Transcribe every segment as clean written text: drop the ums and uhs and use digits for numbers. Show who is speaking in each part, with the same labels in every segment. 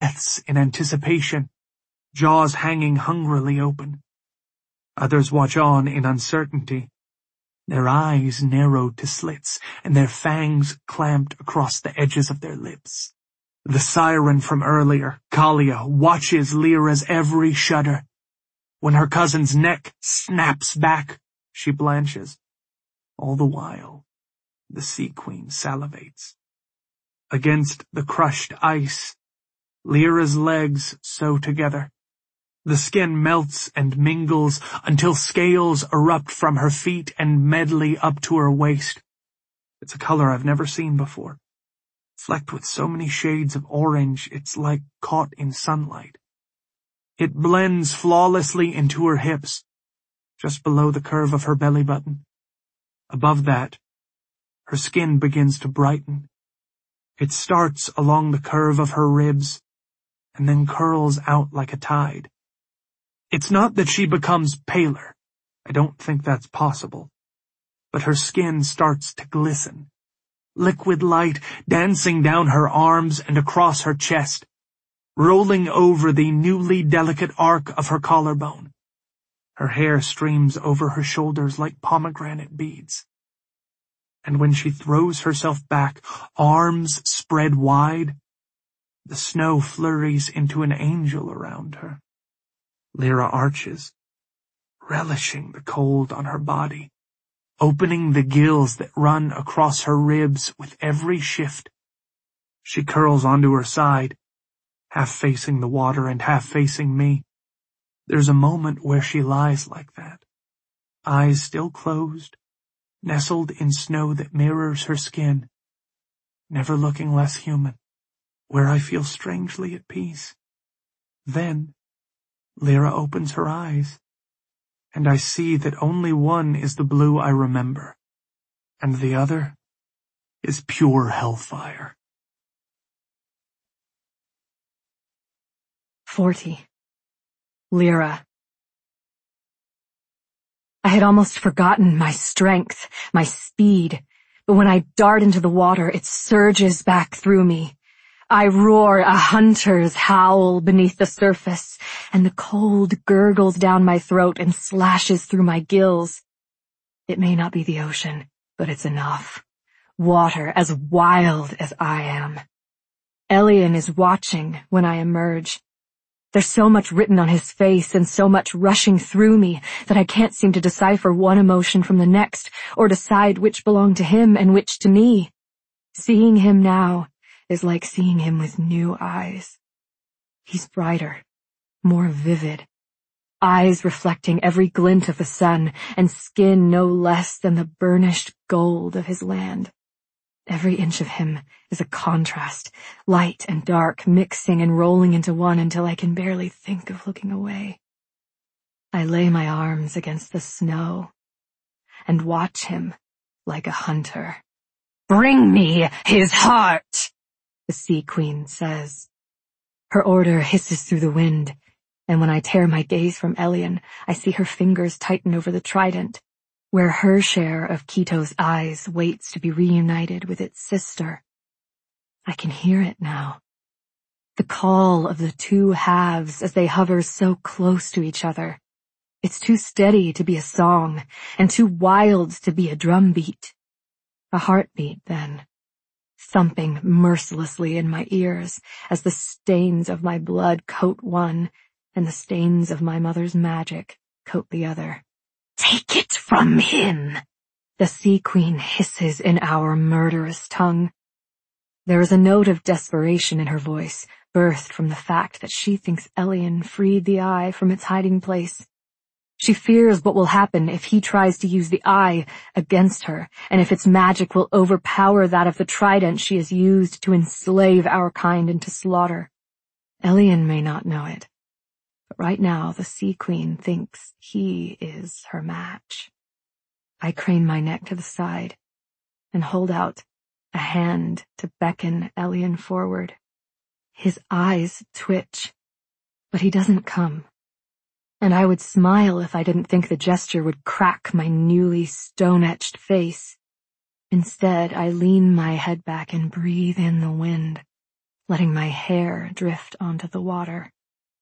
Speaker 1: breaths in anticipation, jaws hanging hungrily open. Others watch on in uncertainty, their eyes narrowed to slits and their fangs clamped across the edges of their lips. The siren from earlier, Kalia, watches Lyra's every shudder. When her cousin's neck snaps back, she blanches. All the while, the Sea Queen salivates. Against the crushed ice, Lyra's legs sew together. The skin melts and mingles until scales erupt from her feet and medley up to her waist. It's a color I've never seen before. Flecked with so many shades of orange, it's like caught in sunlight. It blends flawlessly into her hips, just below the curve of her belly button. Above that, her skin begins to brighten. It starts along the curve of her ribs, and then curls out like a tide. It's not that she becomes paler. I don't think that's possible. But her skin starts to glisten. Liquid light dancing down her arms and across her chest, rolling over the newly delicate arc of her collarbone. Her hair streams over her shoulders like pomegranate beads. And when she throws herself back, arms spread wide, the snow flurries into an angel around her. Lyra arches, relishing the cold on her body, opening the gills that run across her ribs with every shift. She curls onto her side, half facing the water and half facing me. There's a moment where she lies like that, eyes still closed, nestled in snow that mirrors her skin, never looking less human, where I feel strangely at peace. Then, Lyra opens her eyes, and I see that only one is the blue I remember, and the other is pure hellfire.
Speaker 2: 40. Lyra. I had almost forgotten my strength, my speed, but when I dart into the water, it surges back through me. I roar a hunter's howl beneath the surface, and the cold gurgles down my throat and slashes through my gills. It may not be the ocean, but it's enough. Water as wild as I am. Elien is watching when I emerge. There's so much written on his face and so much rushing through me that I can't seem to decipher one emotion from the next or decide which belonged to him and which to me. Seeing him now is like seeing him with new eyes. He's brighter, more vivid, eyes reflecting every glint of the sun, and skin no less than the burnished gold of his land. Every inch of him is a contrast, light and dark, mixing and rolling into one until I can barely think of looking away. I lay my arms against the snow and watch him like a hunter. "Bring me his heart," the Sea Queen says. Her order hisses through the wind, and when I tear my gaze from Elien, I see her fingers tighten over the trident, where her share of Keto's eyes waits to be reunited with its sister. I can hear it now. The call of the two halves as they hover so close to each other. It's too steady to be a song, and too wild to be a drumbeat. A heartbeat, then, thumping mercilessly in my ears as the stains of my blood coat one and the stains of my mother's magic coat the other. "Take it from him," the Sea Queen hisses in our murderous tongue. There is a note of desperation in her voice, birthed from the fact that she thinks Elien freed the eye from its hiding place. She fears what will happen if he tries to use the eye against her, and if its magic will overpower that of the trident she has used to enslave our kind into slaughter. Elien may not know it, but right now the Sea Queen thinks he is her match. I crane my neck to the side and hold out a hand to beckon Elien forward. His eyes twitch, but he doesn't come. And I would smile if I didn't think the gesture would crack my newly stone-etched face. Instead, I lean my head back and breathe in the wind, letting my hair drift onto the water.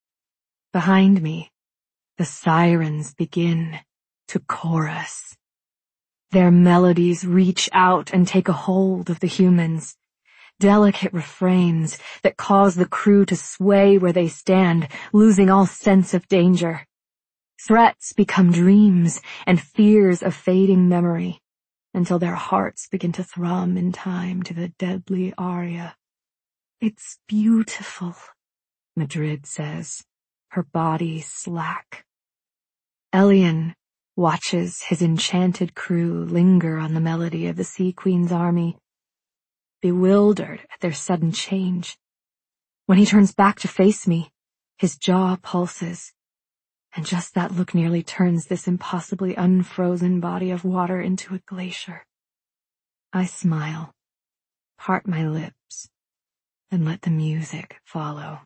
Speaker 2: Behind me, the sirens begin to chorus. Their melodies reach out and take a hold of the humans. Delicate refrains that cause the crew to sway where they stand, losing all sense of danger. Threats become dreams and fears a fading memory, until their hearts begin to thrum in time to the deadly aria. "It's beautiful," Madrid says, her body slack. Elian watches his enchanted crew linger on the melody of the Sea Queen's army, bewildered at their sudden change. When he turns back to face me, his jaw pulses, and just that look nearly turns this impossibly unfrozen body of water into a glacier. I smile, part my lips, and let the music follow.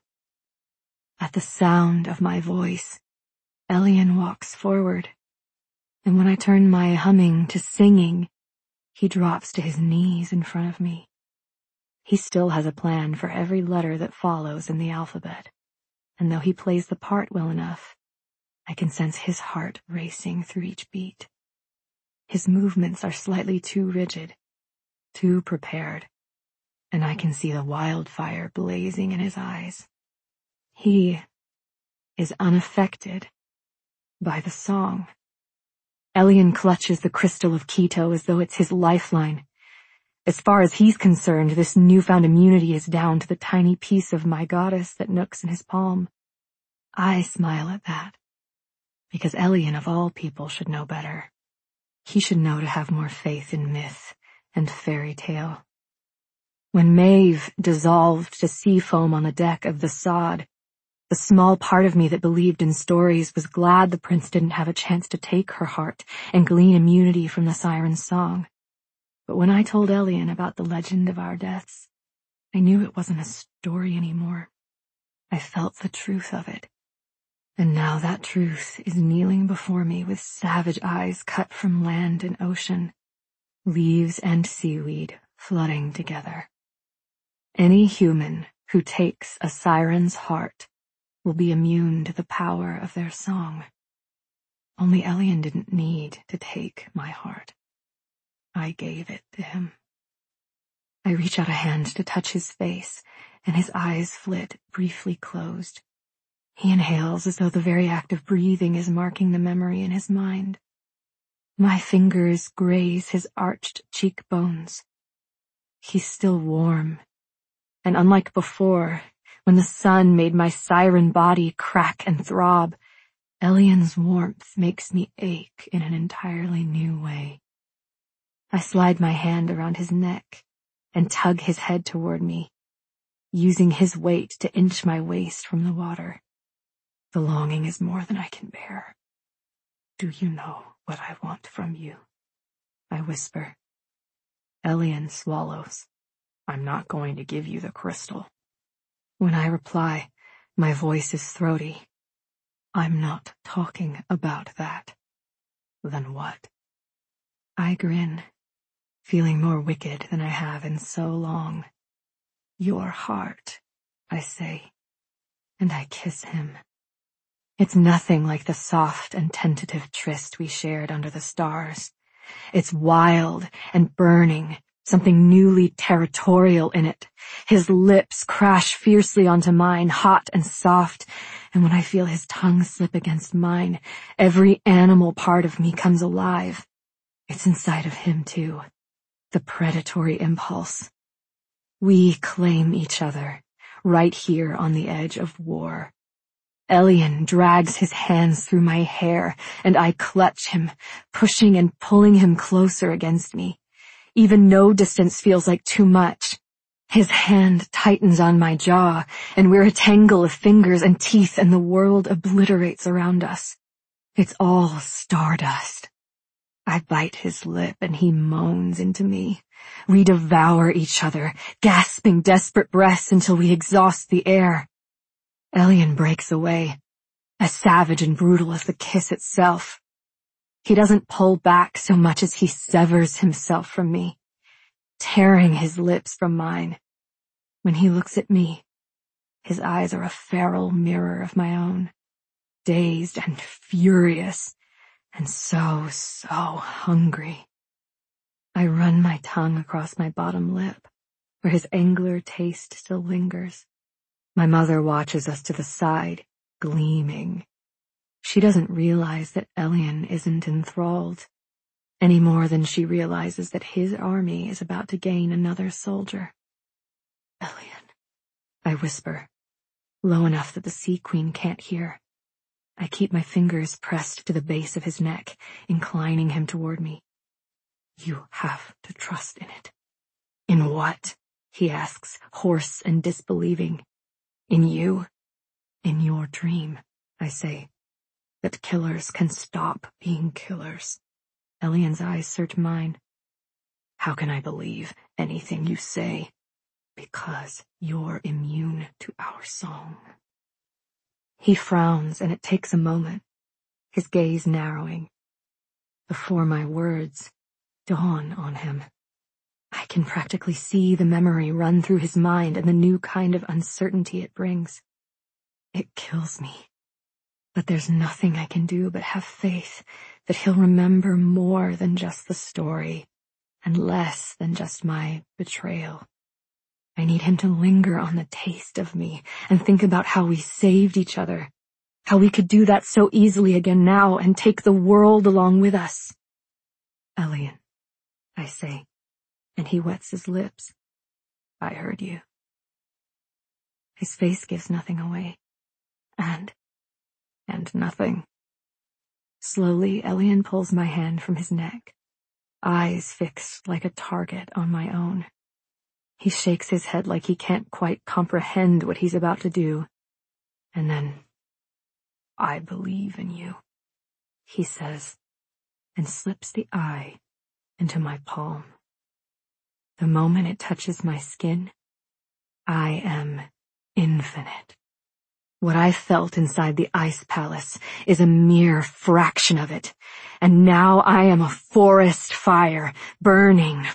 Speaker 2: At the sound of my voice, Elian walks forward, and when I turn my humming to singing, he drops to his knees in front of me. He still has a plan for every letter that follows in the alphabet, and though he plays the part well enough, I can sense his heart racing through each beat. His movements are slightly too rigid, too prepared, and I can see the wildfire blazing in his eyes. He is unaffected by the song. Elian clutches the crystal of Quito as though it's his lifeline. As far as he's concerned, this newfound immunity is down to the tiny piece of my goddess that nooks in his palm. I smile at that, because Elian of all people should know better. He should know to have more faith in myth and fairy tale. When Maeve dissolved to sea foam on the deck of the sod, the small part of me that believed in stories was glad the prince didn't have a chance to take her heart and glean immunity from the siren's song. But when I told Elian about the legend of our deaths, I knew it wasn't a story anymore. I felt the truth of it. And now that truth is kneeling before me with savage eyes cut from land and ocean, leaves and seaweed flooding together. Any human who takes a siren's heart will be immune to the power of their song. Only Elian didn't need to take my heart. I gave it to him. I reach out a hand to touch his face, and his eyes flit, briefly closed. He inhales as though the very act of breathing is marking the memory in his mind. My fingers graze his arched cheekbones. He's still warm, and unlike before, when the sun made my siren body crack and throb, Elian's warmth makes me ache in an entirely new way. I slide my hand around his neck and tug his head toward me, using his weight to inch my waist from the water. The longing is more than I can bear. "Do you know what I want from you?" I whisper. Elian swallows. "I'm not going to give you the crystal." When I reply, my voice is throaty. "I'm not talking about that." "Then what?" I grin, feeling more wicked than I have in so long. "Your heart," I say, and I kiss him. It's nothing like the soft and tentative tryst we shared under the stars. It's wild and burning, something newly territorial in it. His lips crash fiercely onto mine, hot and soft, and when I feel his tongue slip against mine, every animal part of me comes alive. It's inside of him too, the predatory impulse. We claim each other, right here on the edge of war. Elian drags his hands through my hair, and I clutch him, pushing and pulling him closer against me. Even no distance feels like too much. His hand tightens on my jaw, and we're a tangle of fingers and teeth, and the world obliterates around us. It's all stardust. I bite his lip, and he moans into me. We devour each other, gasping desperate breaths until we exhaust the air. Elian breaks away, as savage and brutal as the kiss itself. He doesn't pull back so much as he severs himself from me, tearing his lips from mine. When he looks at me, his eyes are a feral mirror of my own, dazed and furious, and so hungry. I run my tongue across my bottom lip, where his angler taste still lingers. My mother watches us to the side, gleaming. She doesn't realize that Ellian isn't enthralled, any more than she realizes that his army is about to gain another soldier. Ellian, I whisper, low enough that the Sea Queen can't hear. I keep my fingers pressed to the base of his neck, inclining him toward me. You have to trust in it. In what? He asks, hoarse and disbelieving. In you? In your dream, I say. That killers can stop being killers. Ellian's eyes search mine. How can I believe anything you say? Because you're immune to our song. He frowns, and it takes a moment, his gaze narrowing, before my words dawn on him. I can practically see the memory run through his mind and the new kind of uncertainty it brings. It kills me. But there's nothing I can do but have faith that he'll remember more than just the story, and less than just my betrayal. I need him to linger on the taste of me and think about how we saved each other, how we could do that so easily again now and take the world along with us. Ellian, I say, and he wets his lips. I heard you. His face gives nothing away. And nothing. Slowly, Ellian pulls my hand from his neck, eyes fixed like a target on my own. He shakes his head like he can't quite comprehend what he's about to do. And then, I believe in you, he says, and slips the eye into my palm. The moment it touches my skin, I am infinite. What I felt inside the ice palace is a mere fraction of it, and now I am a forest fire, burning,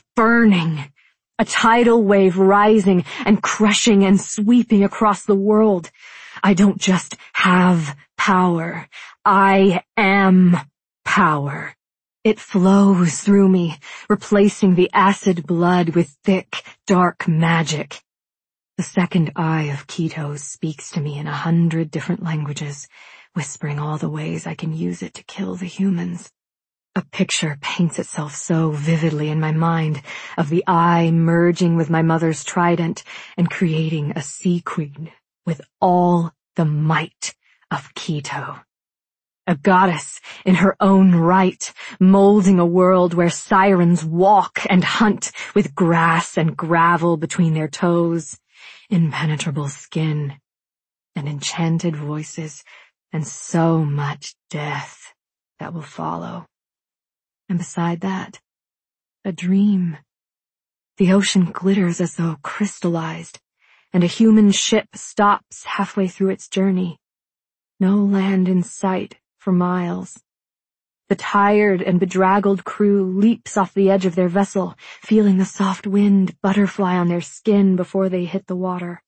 Speaker 2: a tidal wave rising and crushing and sweeping across the world. I don't just have power, I am power. It flows through me, replacing the acid blood with thick, dark magic. The second eye of Keto speaks to me in 100 different languages, whispering all the ways I can use it to kill the humans. A picture paints itself so vividly in my mind of the eye merging with my mother's trident and creating a sea queen with all the might of Keto. A goddess in her own right, molding a world where sirens walk and hunt with grass and gravel between their toes, impenetrable skin, and enchanted voices, and so much death that will follow. And beside that, a dream. The ocean glitters as though crystallized, and a human ship stops halfway through its journey. No land in sight for miles. The tired and bedraggled crew leaps off the edge of their vessel, feeling the soft wind butterfly on their skin before they hit the water.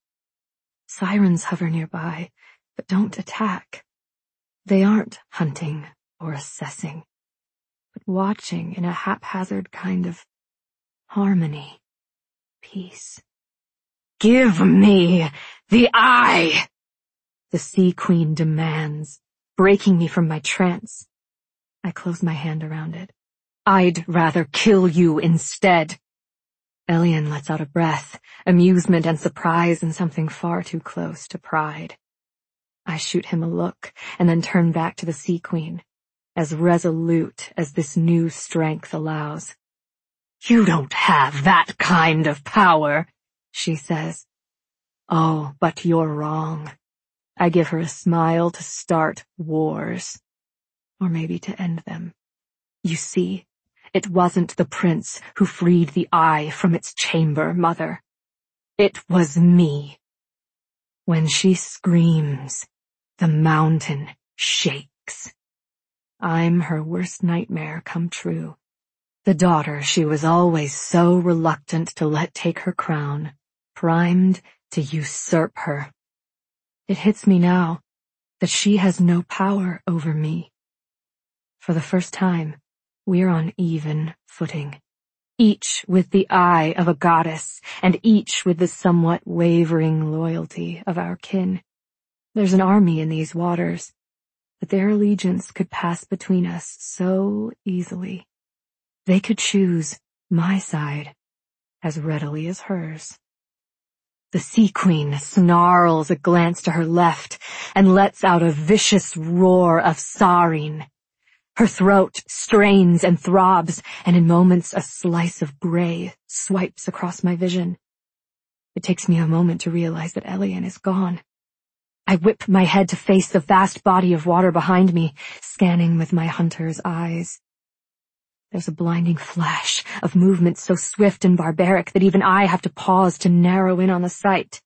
Speaker 2: Sirens hover nearby, but don't attack. They aren't hunting or assessing, but watching in a haphazard kind of harmony, peace. Give me the eye! The Sea Queen demands, breaking me from my trance. I close my hand around it. I'd rather kill you instead. Ellian lets out a breath, amusement and surprise in something far too close to pride. I shoot him a look and then turn back to the Sea Queen, as resolute as this new strength allows. You don't have that kind of power, she says. Oh, but you're wrong. I give her a smile to start wars. Or maybe to end them. You see, it wasn't the prince who freed the eye from its chamber, Mother. It was me. When she screams, the mountain shakes. I'm her worst nightmare come true. The daughter she was always so reluctant to let take her crown, primed to usurp her. It hits me now that she has no power over me. For the first time, we're on even footing, each with the eye of a goddess, and each with the somewhat wavering loyalty of our kin. There's an army in these waters, but their allegiance could pass between us so easily. They could choose my side as readily as hers. The Sea Queen snarls a glance to her left and lets out a vicious roar of sarin. Her throat strains and throbs, and in moments a slice of gray swipes across my vision. It takes me a moment to realize that Elian is gone. I whip my head to face the vast body of water behind me, scanning with my hunter's eyes. There's a blinding flash of movement so swift and barbaric that even I have to pause to narrow in on the sight.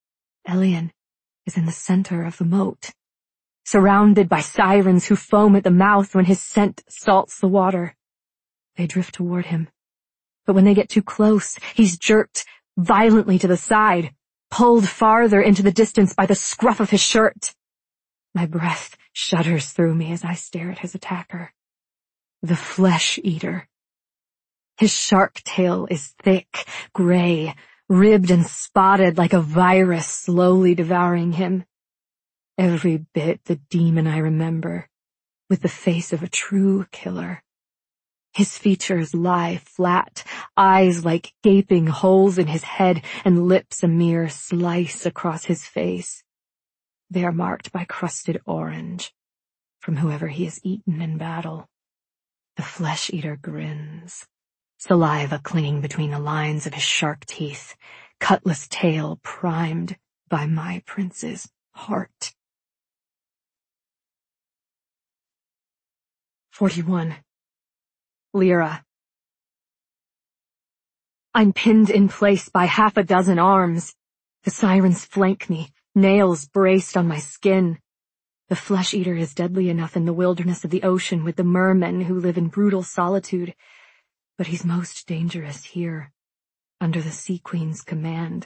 Speaker 2: Elian is in the center of the moat, surrounded by sirens who foam at the mouth when his scent salts the water. They drift toward him, but when they get too close, he's jerked violently to the side, pulled farther into the distance by the scruff of his shirt. My breath shudders through me as I stare at his attacker. The Flesh Eater. His shark tail is thick, gray, ribbed and spotted like a virus slowly devouring him. Every bit the demon I remember, with the face of a true killer. His features lie flat, eyes like gaping holes in his head, and lips a mere slice across his face. They are marked by crusted orange, from whoever he has eaten in battle. The Flesh Eater grins, saliva clinging between the lines of his shark teeth, cutlass tail primed by my prince's heart. 41. Lyra. I'm pinned in place by half a dozen arms. The sirens flank me, nails braced on my skin. The Flesh Eater is deadly enough in the wilderness of the ocean with the mermen who live in brutal solitude, but he's most dangerous here, under the Sea Queen's command.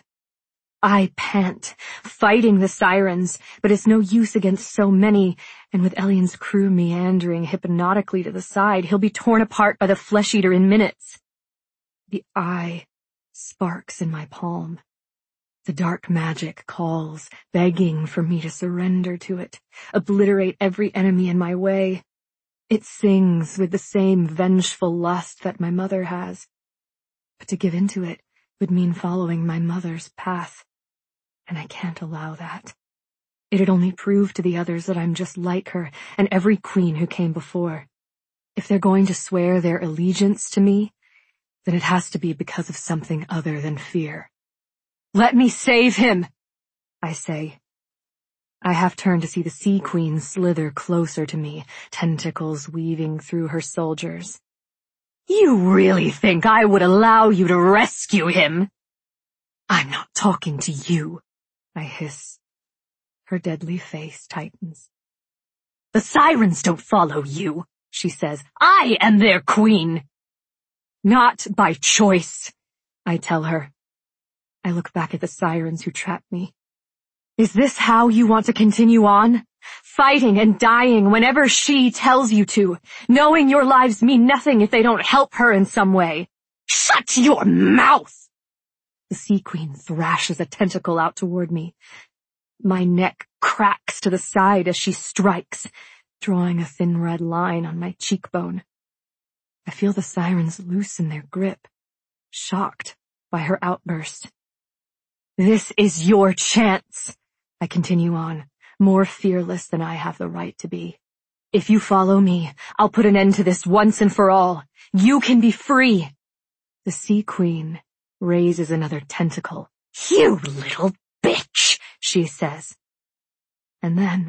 Speaker 2: I pant, fighting the sirens, but it's no use against so many, and with Elian's crew meandering hypnotically to the side, he'll be torn apart by the Flesh Eater in minutes. The eye sparks in my palm. The dark magic calls, begging for me to surrender to it, obliterate every enemy in my way. It sings with the same vengeful lust that my mother has. But to give in to it would mean following my mother's path, and I can't allow that. It'd only prove to the others that I'm just like her and every queen who came before. If they're going to swear their allegiance to me, then it has to be because of something other than fear. Let me save him, I say. I half turn to see the Sea Queen slither closer to me, tentacles weaving through her soldiers. You really think I would allow you to rescue him? I'm not talking to you, I hiss. Her deadly face tightens. The sirens don't follow you, she says. I am their queen. Not by choice, I tell her. I look back at the sirens who trapped me. Is this how you want to continue on? Fighting and dying whenever she tells you to, knowing your lives mean nothing if they don't help her in some way. Shut your mouth! The Sea Queen thrashes a tentacle out toward me. My neck cracks to the side as she strikes, drawing a thin red line on my cheekbone. I feel the sirens loosen their grip, shocked by her outburst. This is your chance, I continue on, more fearless than I have the right to be. If you follow me, I'll put an end to this once and for all. You can be free. The Sea Queen raises another tentacle. You little bitch, she says. And then,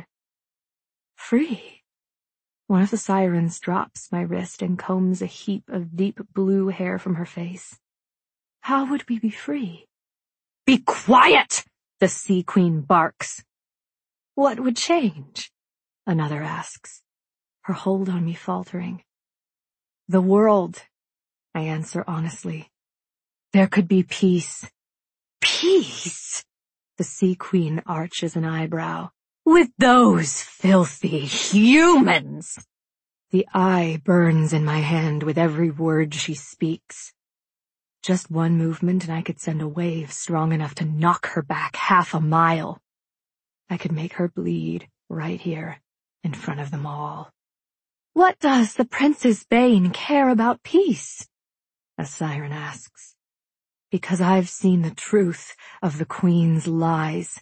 Speaker 2: free. One of the sirens drops my wrist and combs a heap of deep blue hair from her face. How would we be free? Be quiet, the Sea Queen barks. What would change? Another asks, her hold on me faltering. The world, I answer honestly. There could be peace. Peace? The Sea Queen arches an eyebrow. With those filthy humans! The eye burns in my hand with every word she speaks. Just one movement and I could send a wave strong enough to knock her back 1/2 mile. I could make her bleed right here in front of them all. What does the Prince's Bane care about peace? A siren asks. Because I've seen the truth of the Queen's lies.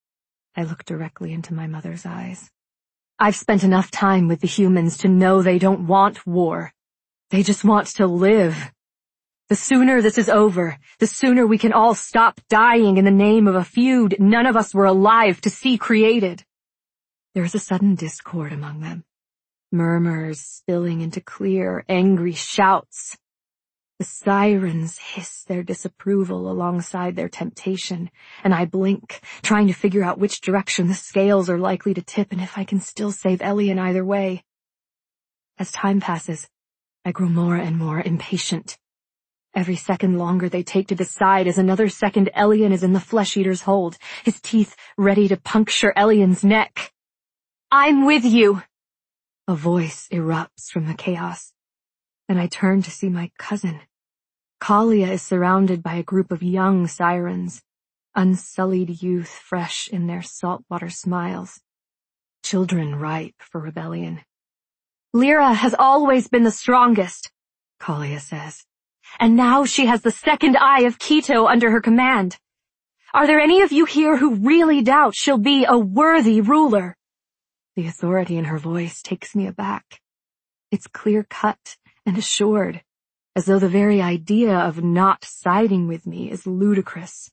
Speaker 2: I look directly into my mother's eyes. I've spent enough time with the humans to know they don't want war. They just want to live. The sooner this is over, the sooner we can all stop dying in the name of a feud none of us were alive to see created. There is a sudden discord among them. Murmurs spilling into clear, angry shouts. The sirens hiss their disapproval alongside their temptation, and I blink, trying to figure out which direction the scales are likely to tip and if I can still save Elien either way. As time passes, I grow more and more impatient. Every second longer they take to decide as another second Elien is in the flesh-eater's hold, his teeth ready to puncture Elien's neck. I'm with you! A voice erupts from the chaos, and I turn to see my cousin. Kalia is surrounded by a group of young sirens, unsullied youth fresh in their saltwater smiles, children ripe for rebellion. Lyra has always been the strongest, Kalia says, and now she has the second eye of Keto under her command. Are there any of you here who really doubt she'll be a worthy ruler? The authority in her voice takes me aback. It's clear-cut and assured, as though the very idea of not siding with me is ludicrous.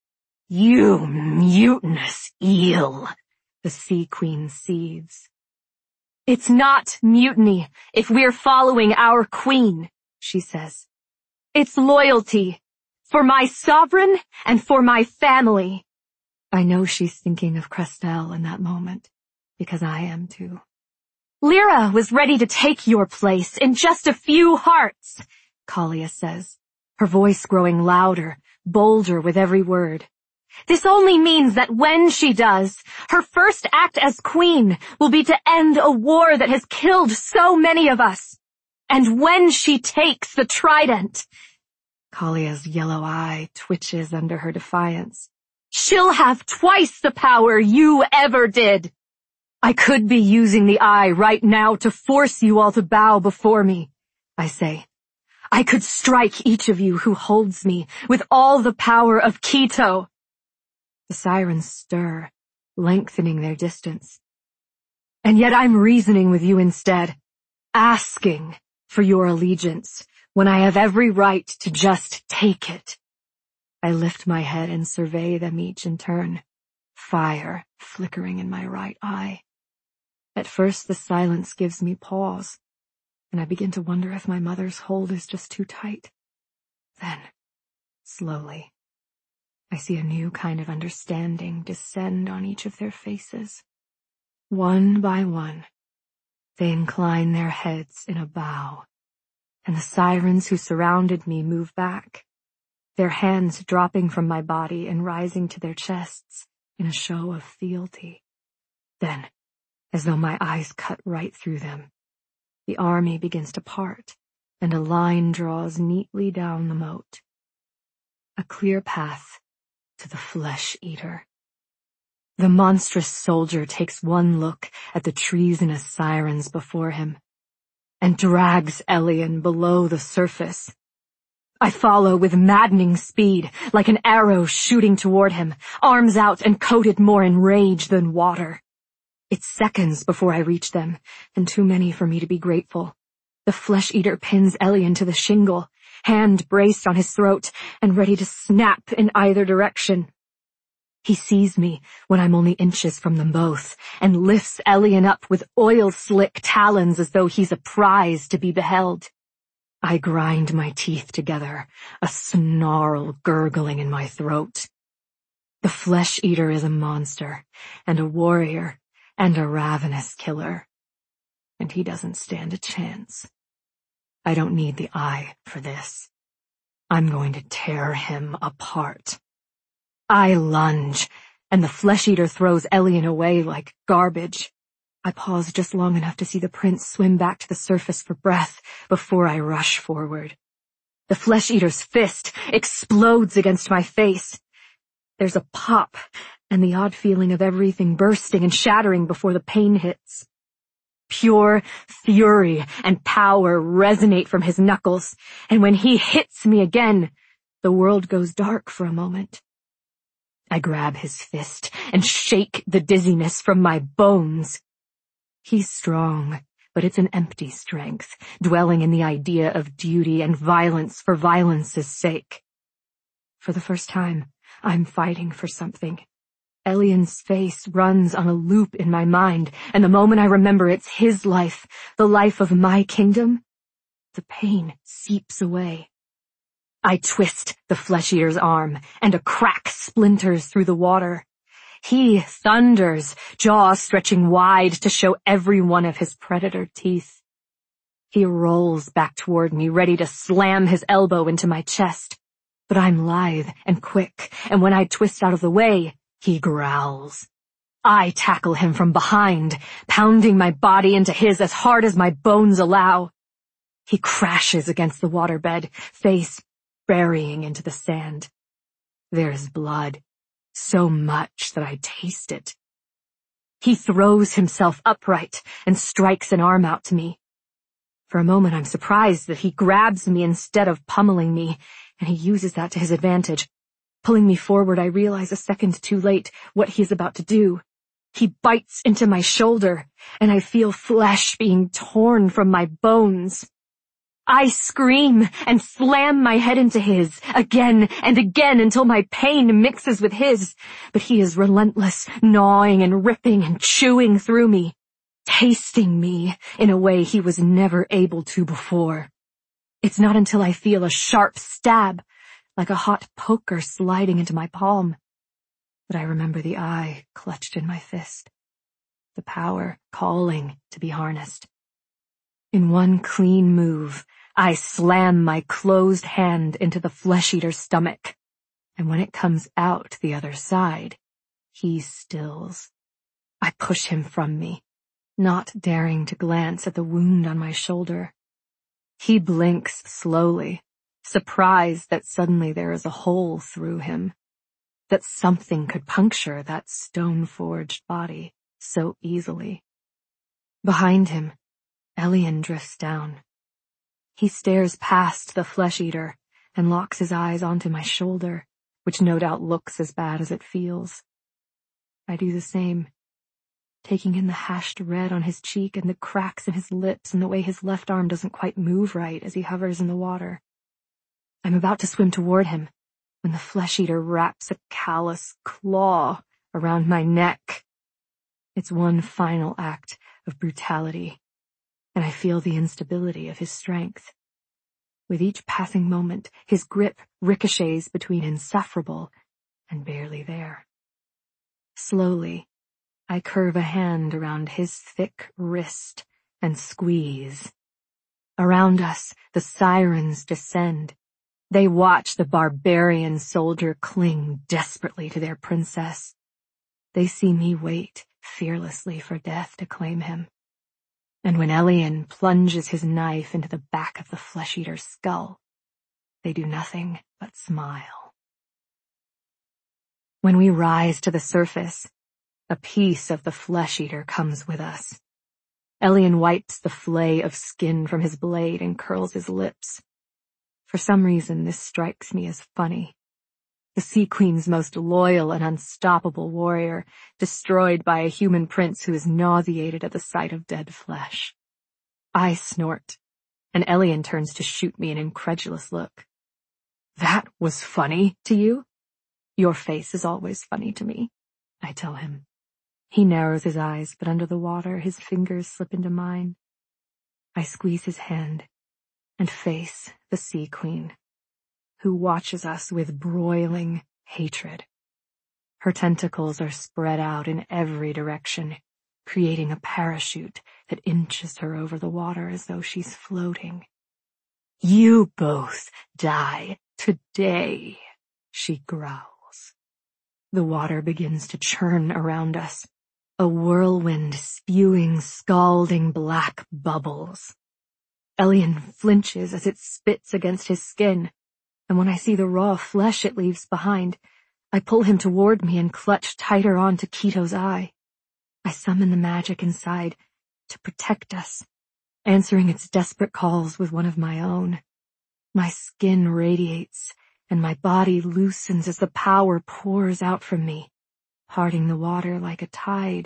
Speaker 2: You mutinous eel, the Sea Queen seethes. It's not mutiny if we're following our queen, she says. It's loyalty, for my sovereign and for my family. I know she's thinking of Crestel in that moment, because I am too. Lyra was ready to take your place in just a few hearts, Kalia says, her voice growing louder, bolder with every word. This only means that when she does, her first act as queen will be to end a war that has killed so many of us. And when she takes the trident, Kalia's yellow eye twitches under her defiance, she'll have twice the power you ever did. I could be using the eye right now to force you all to bow before me, I say. I could strike each of you who holds me with all the power of Keto. The sirens stir, lengthening their distance. And yet I'm reasoning with you instead, asking for your allegiance when I have every right to just take it. I lift my head and survey them each in turn, fire flickering in my right eye. At first the silence gives me pause, and I begin to wonder if my mother's hold is just too tight. Then, slowly, I see a new kind of understanding descend on each of their faces. One by one, they incline their heads in a bow, and the sirens who surrounded me move back, their hands dropping from my body and rising to their chests in a show of fealty. Then, as though my eyes cut right through them, the army begins to part, and a line draws neatly down the moat. A clear path to the flesh-eater. The monstrous soldier takes one look at the treasonous sirens before him, and drags Elien below the surface. I follow with maddening speed, like an arrow shooting toward him, arms out and coated more in rage than water. It's seconds before I reach them, and too many for me to be grateful. The flesh-eater pins Elien to the shingle, hand braced on his throat and ready to snap in either direction. He sees me when I'm only inches from them both, and lifts Elien up with oil-slick talons as though he's a prize to be beheld. I grind my teeth together, a snarl gurgling in my throat. The flesh-eater is a monster, and a warrior, and a ravenous killer. And he doesn't stand a chance. I don't need the eye for this. I'm going to tear him apart. I lunge, and the flesh-eater throws Elien away like garbage. I pause just long enough to see the prince swim back to the surface for breath before I rush forward. The flesh-eater's fist explodes against my face. There's a pop, and the odd feeling of everything bursting and shattering before the pain hits. Pure fury and power resonate from his knuckles, and when he hits me again, the world goes dark for a moment. I grab his fist and shake the dizziness from my bones. He's strong, but it's an empty strength, dwelling in the idea of duty and violence for violence's sake. For the first time, I'm fighting for something. Elien's face runs on a loop in my mind, and the moment I remember it's his life, the life of my kingdom, the pain seeps away. I twist the flesh-eater's arm, and a crack splinters through the water. He thunders, jaws stretching wide to show every one of his predator teeth. He rolls back toward me, ready to slam his elbow into my chest. But I'm lithe and quick, and when I twist out of the way, he growls. I tackle him from behind, pounding my body into his as hard as my bones allow. He crashes against the waterbed, face burying into the sand. There's blood, so much that I taste it. He throws himself upright and strikes an arm out to me. For a moment I'm surprised that he grabs me instead of pummeling me, and he uses that to his advantage. Pulling me forward, I realize a second too late what he is about to do. He bites into my shoulder, and I feel flesh being torn from my bones. I scream and slam my head into his, again and again until my pain mixes with his, but he is relentless, gnawing and ripping and chewing through me, tasting me in a way he was never able to before. It's not until I feel a sharp stab, like a hot poker sliding into my palm, that I remember the eye clutched in my fist, the power calling to be harnessed. In one clean move, I slam my closed hand into the flesh-eater's stomach, and when it comes out the other side, he stills. I push him from me, not daring to glance at the wound on my shoulder. He blinks slowly, surprised that suddenly there is a hole through him, that something could puncture that stone-forged body so easily. Behind him, Elien drifts down. He stares past the flesh-eater and locks his eyes onto my shoulder, which no doubt looks as bad as it feels. I do the same, taking in the hashed red on his cheek and the cracks in his lips and the way his left arm doesn't quite move right as he hovers in the water. I'm about to swim toward him when the flesh-eater wraps a callous claw around my neck. It's one final act of brutality, and I feel the instability of his strength. With each passing moment, his grip ricochets between insufferable and barely there. Slowly, I curve a hand around his thick wrist and squeeze. Around us, the sirens descend. They watch the barbarian soldier cling desperately to their princess. They see me wait fearlessly for death to claim him. And when Elien plunges his knife into the back of the flesh-eater's skull, they do nothing but smile. When we rise to the surface, a piece of the flesh-eater comes with us. Elien wipes the flay of skin from his blade and curls his lips. For some reason, this strikes me as funny. The Sea Queen's most loyal and unstoppable warrior, destroyed by a human prince who is nauseated at the sight of dead flesh. I snort, and Elien turns to shoot me an incredulous look. That was funny to you? Your face is always funny to me, I tell him. He narrows his eyes, but under the water, his fingers slip into mine. I squeeze his hand and face the Sea Queen, who watches us with broiling hatred. Her tentacles are spread out in every direction, creating a parachute that inches her over the water as though she's floating. You both die today, she growls. The water begins to churn around us, a whirlwind spewing scalding black bubbles. Ellian flinches as it spits against his skin, and when I see the raw flesh it leaves behind, I pull him toward me and clutch tighter onto Keto's eye. I summon the magic inside to protect us, answering its desperate calls with one of my own. My skin radiates, and my body loosens as the power pours out from me, parting the water like a tide.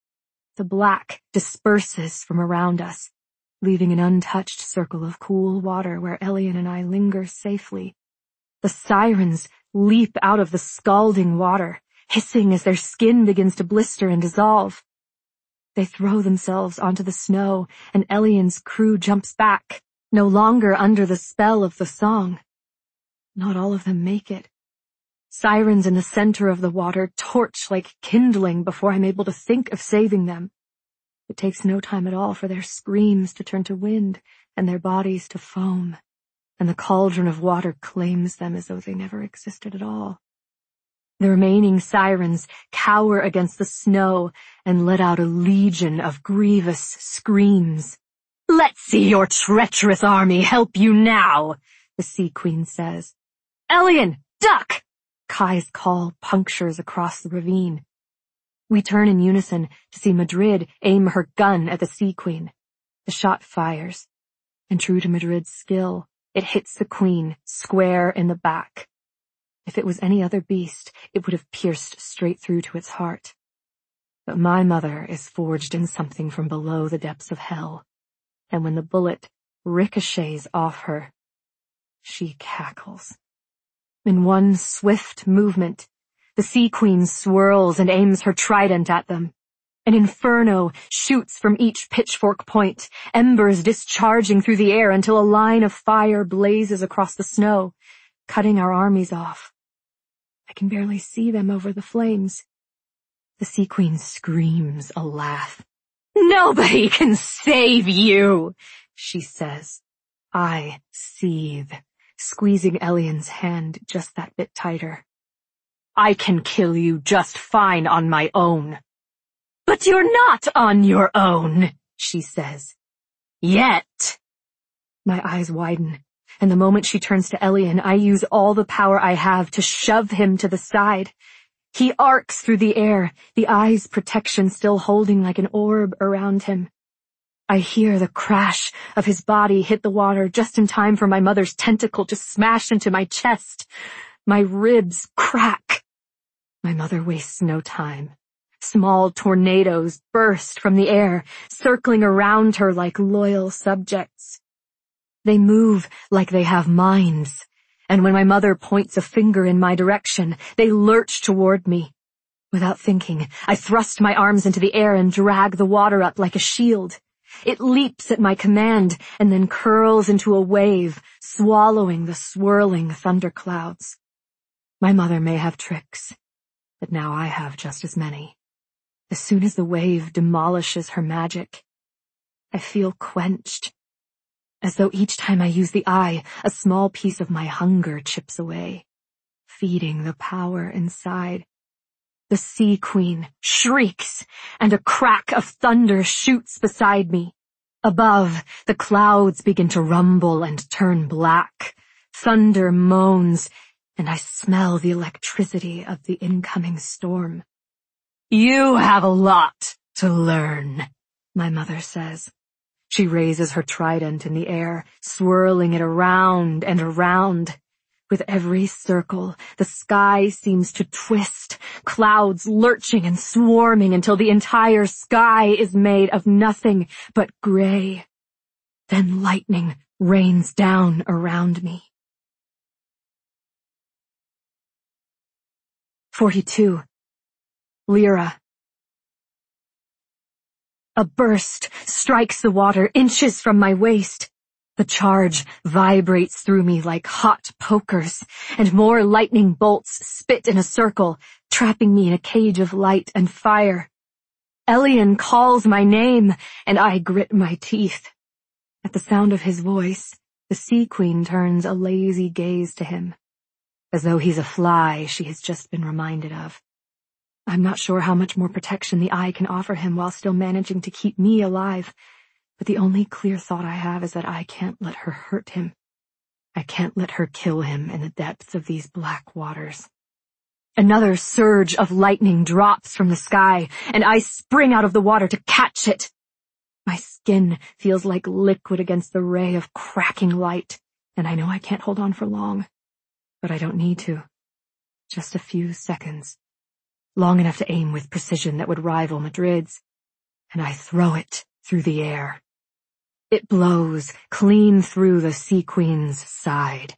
Speaker 2: The black disperses from around us, leaving an untouched circle of cool water where Ellian and I linger safely. The sirens leap out of the scalding water, hissing as their skin begins to blister and dissolve. They throw themselves onto the snow, and Ellian's crew jumps back, no longer under the spell of the song. Not all of them make it. Sirens in the center of the water torch like kindling before I'm able to think of saving them. It takes no time at all for their screams to turn to wind and their bodies to foam, and the cauldron of water claims them as though they never existed at all. The remaining sirens cower against the snow and let out a legion of grievous screams. "Let's see your treacherous army help you now," the Sea Queen says. "Ellian, duck!" Kai's call punctures across the ravine. We turn in unison to see Madrid aim her gun at the Sea Queen. The shot fires, and true to Madrid's skill, it hits the Queen square in the back. If it was any other beast, it would have pierced straight through to its heart. But my mother is forged in something from below the depths of hell, and when the bullet ricochets off her, she cackles. In one swift movement, the Sea Queen swirls and aims her trident at them. An inferno shoots from each pitchfork point, embers discharging through the air until a line of fire blazes across the snow, cutting our armies off. I can barely see them over the flames. The Sea Queen screams a laugh. "Nobody can save you," she says. I seethe, squeezing Ellian's hand just that bit tighter. "I can kill you just fine on my own." "But you're not on your own," she says. "Yet." My eyes widen, and the moment she turns to Ellian, I use all the power I have to shove him to the side. He arcs through the air, the eye's protection still holding like an orb around him. I hear the crash of his body hit the water just in time for my mother's tentacle to smash into my chest. My ribs crack. My mother wastes no time. Small tornadoes burst from the air, circling around her like loyal subjects. They move like they have minds, and when my mother points a finger in my direction, they lurch toward me. Without thinking, I thrust my arms into the air and drag the water up like a shield. It leaps at my command and then curls into a wave, swallowing the swirling thunderclouds. My mother may have tricks, but now I have just as many. As soon as the wave demolishes her magic, I feel quenched, as though each time I use the eye, a small piece of my hunger chips away, feeding the power inside. The Sea Queen shrieks, and a crack of thunder shoots beside me. Above, the clouds begin to rumble and turn black. Thunder moans, and I smell the electricity of the incoming storm. "You have a lot to learn," my mother says. She raises her trident in the air, swirling it around and around. With every circle, the sky seems to twist, clouds lurching and swarming until the entire sky is made of nothing but gray. Then lightning rains down around me. 42. Lyra. A burst strikes the water inches from my waist. The charge vibrates through me like hot pokers, and more lightning bolts spit in a circle, trapping me in a cage of light and fire. Ellian calls my name, and I grit my teeth. At the sound of his voice, the Sea Queen turns a lazy gaze to him, as though he's a fly she has just been reminded of. I'm not sure how much more protection the eye can offer him while still managing to keep me alive, but the only clear thought I have is that I can't let her hurt him. I can't let her kill him in the depths of these black waters. Another surge of lightning drops from the sky, and I spring out of the water to catch it. My skin feels like liquid against the ray of cracking light, and I know I can't hold on for long. But I don't need to. Just a few seconds. Long enough to aim with precision that would rival Madrid's. And I throw it through the air. It blows clean through the Sea Queen's side.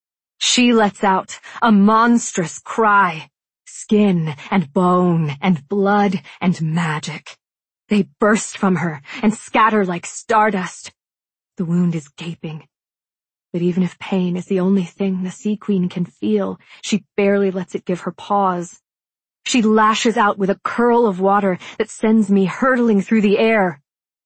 Speaker 2: She lets out a monstrous cry. Skin and bone and blood and magic. They burst from her and scatter like stardust. The wound is gaping. But even if pain is the only thing the Sea Queen can feel, she barely lets it give her pause. She lashes out with a curl of water that sends me hurtling through the air.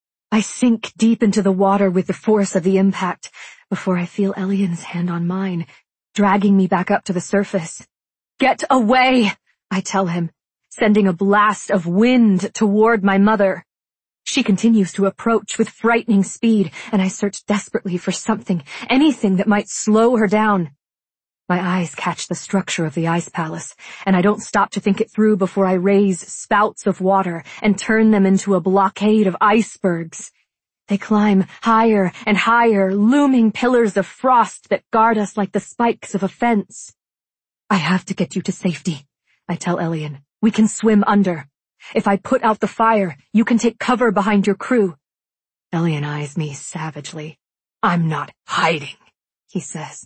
Speaker 2: I sink deep into the water with the force of the impact before I feel Elian's hand on mine, dragging me back up to the surface. "Get away!" I tell him, sending a blast of wind toward my mother. She continues to approach with frightening speed, and I search desperately for something, anything that might slow her down. My eyes catch the structure of the ice palace, and I don't stop to think it through before I raise spouts of water and turn them into a blockade of icebergs. They climb higher and higher, looming pillars of frost that guard us like the spikes of a fence. "I have to get you to safety," I tell Elian. "We can swim under. If I put out the fire, you can take cover behind your crew." Elian eyes me savagely. "I'm not hiding," he says.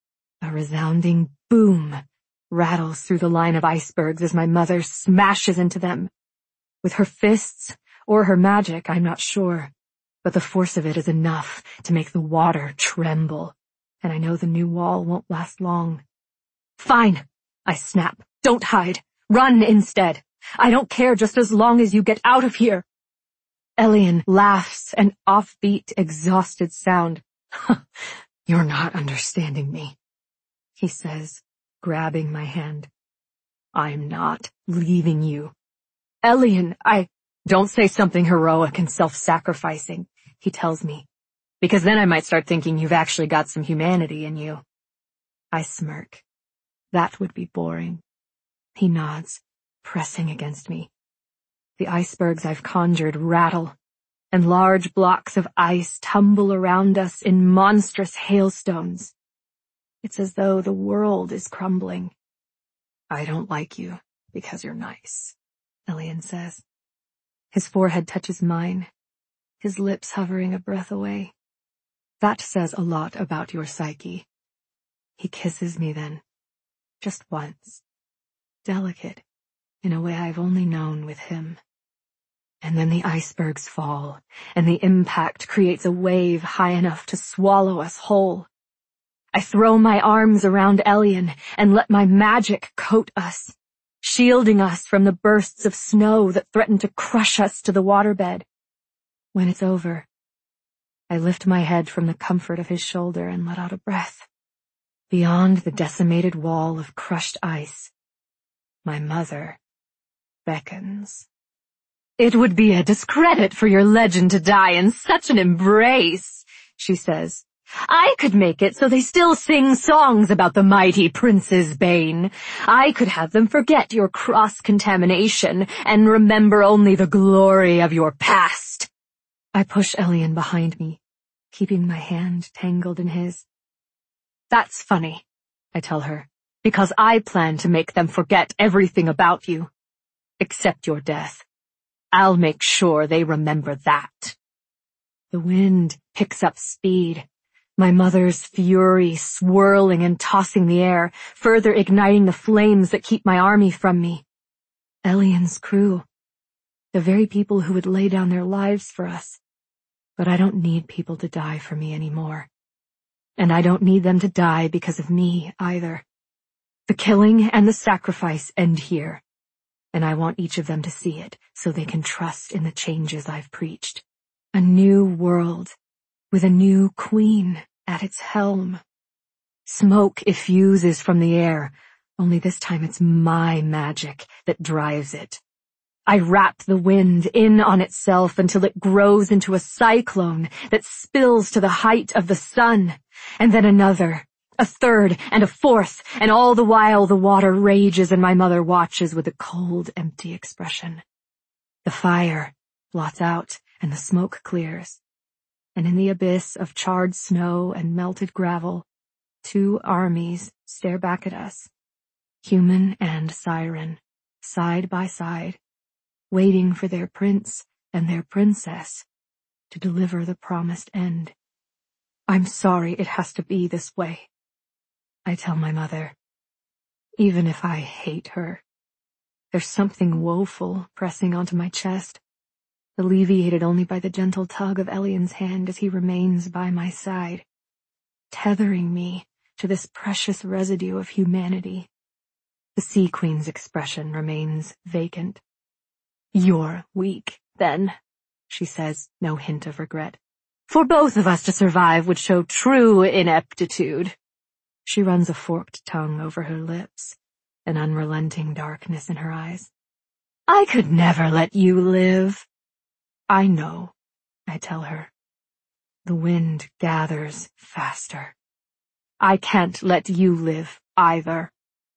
Speaker 2: A resounding boom rattles through the line of icebergs as my mother smashes into them. With her fists or her magic, I'm not sure, but the force of it is enough to make the water tremble, and I know the new wall won't last long. "Fine," I snap. "Don't hide. Run instead. I don't care just as long as you get out of here." Elian laughs, an offbeat, exhausted sound. "You're not understanding me," he says, grabbing my hand. "I'm not leaving you." "Elian, don't say something heroic and self-sacrificing," he tells me, "because then I might start thinking you've actually got some humanity in you." I smirk. That would be boring. He nods, pressing against me. The icebergs I've conjured rattle, and large blocks of ice tumble around us in monstrous hailstones. It's as though the world is crumbling. "I don't like you because you're nice," Elian says. His forehead touches mine, his lips hovering a breath away. "That says a lot about your psyche." He kisses me then, just once, delicate, in a way I've only known with him. And then the icebergs fall, and the impact creates a wave high enough to swallow us whole. I throw my arms around Elian and let my magic coat us, shielding us from the bursts of snow that threaten to crush us to the waterbed. When it's over, I lift my head from the comfort of his shoulder and let out a breath. Beyond the decimated wall of crushed ice, my mother beckons. "It would be a discredit for your legend to die in such an embrace," she says. "I could make it so they still sing songs about the mighty Prince's bane. I could have them forget your cross-contamination and remember only the glory of your past." I push Elian behind me, keeping my hand tangled in his. "That's funny," I tell her, "because I plan to make them forget everything about you, except your death. I'll make sure they remember that." The wind picks up speed, my mother's fury swirling and tossing the air, further igniting the flames that keep my army from me. Elian's crew, the very people who would lay down their lives for us. But I don't need people to die for me anymore. And I don't need them to die because of me either. The killing and the sacrifice end here, and I want each of them to see it so they can trust in the changes I've preached. A new world, with a new queen at its helm. Smoke effuses from the air, Only this time it's my magic that drives it. I wrap the wind in on itself until it grows into a cyclone that spills to the height of the sun, and then another, a third, and a fourth, and all the while the water rages and my mother watches with a cold, empty expression. The fire blots out and the smoke clears, and in the abyss of charred snow and melted gravel, 2 armies stare back at us, human and siren, side by side, waiting for their prince and their princess to deliver the promised end. I'm sorry it has to be this way, I tell my mother. Even if I hate her, there's something woeful pressing onto my chest, alleviated only by the gentle tug of Elian's hand as he remains by my side, tethering me to this precious residue of humanity. The Sea Queen's expression remains vacant. You're weak, then, she says, no hint of regret. For both of us to survive would show true ineptitude. She runs a forked tongue over her lips, an unrelenting darkness in her eyes. I could never let you live. I know, I tell her. The wind gathers faster. I can't let you live either.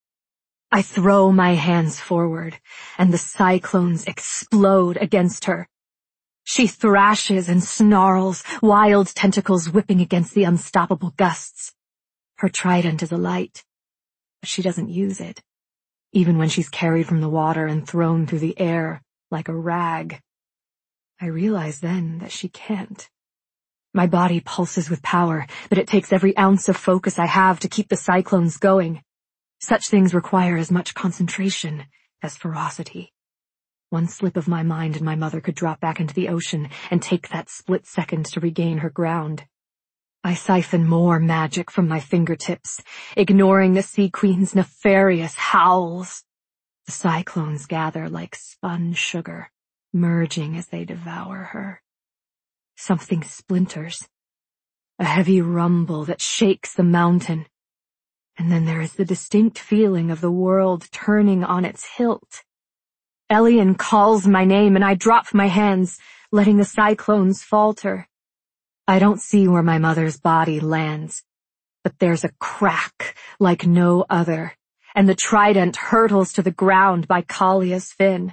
Speaker 2: I throw my hands forward, and the cyclones explode against her. She thrashes and snarls, wild tentacles whipping against the unstoppable gusts. Her trident is alight, but she doesn't use it, even when she's carried from the water and thrown through the air like a rag. I realize then that she can't. My body pulses with power, but it takes every ounce of focus I have to keep the cyclones going. Such things require as much concentration as ferocity. One slip of my mind and my mother could drop back into the ocean and take that split second to regain her ground. I siphon more magic from my fingertips, ignoring the Sea Queen's nefarious howls. The cyclones gather like spun sugar, merging as they devour her. Something splinters, a heavy rumble that shakes the mountain. And then there is the distinct feeling of the world turning on its hilt. Elian calls my name and I drop my hands, letting the cyclones falter. I don't see where my mother's body lands, but there's a crack like no other, and the trident hurtles to the ground by Kalia's fin.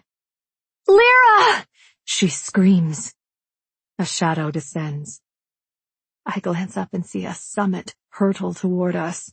Speaker 2: Lyra! She screams. A shadow descends. I glance up and see a summit hurtle toward us.